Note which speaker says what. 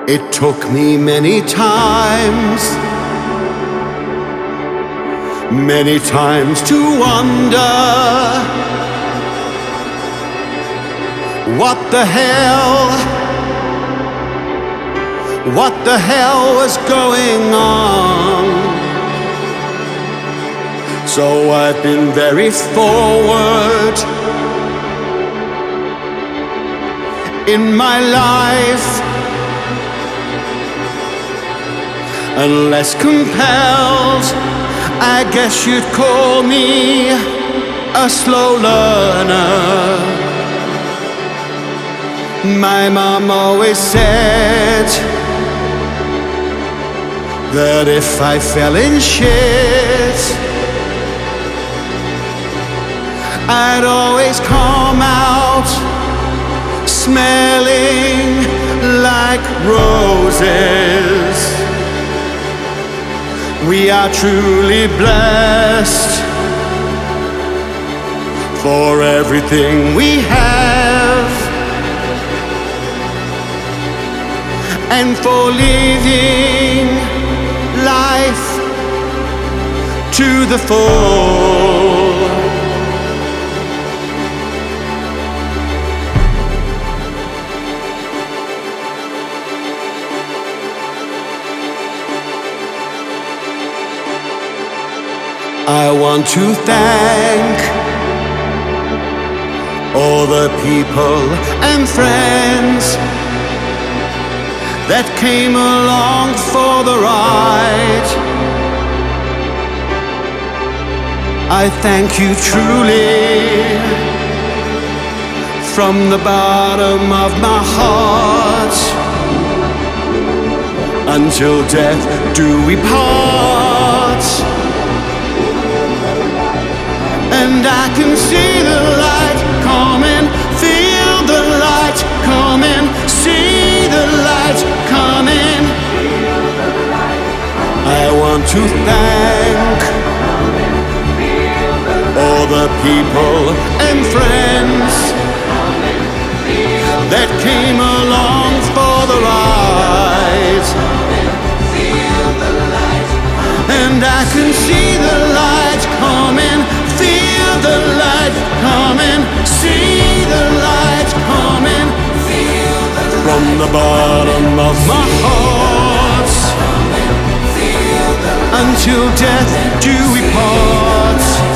Speaker 1: It took me many times to wonder what the hell was going on. So I've been very forward in my life, and less compelled. I guess you'd call me a slow learner. My mom always said that if I fell in shit, I'd always come out smelling like roses. We are truly blessed for everything we have and for living life to the full. I want to thank all the people and friends that came along for the ride. I thank you truly from the bottom of my heart. Until death do we part. And I can see the light coming, feel the light coming, see the light coming. I want to thank all the people and friends that came along for the ride. And I can see the light coming, feel the light coming, see the light coming, feel the light from the bottom of my heart. Until death do we part.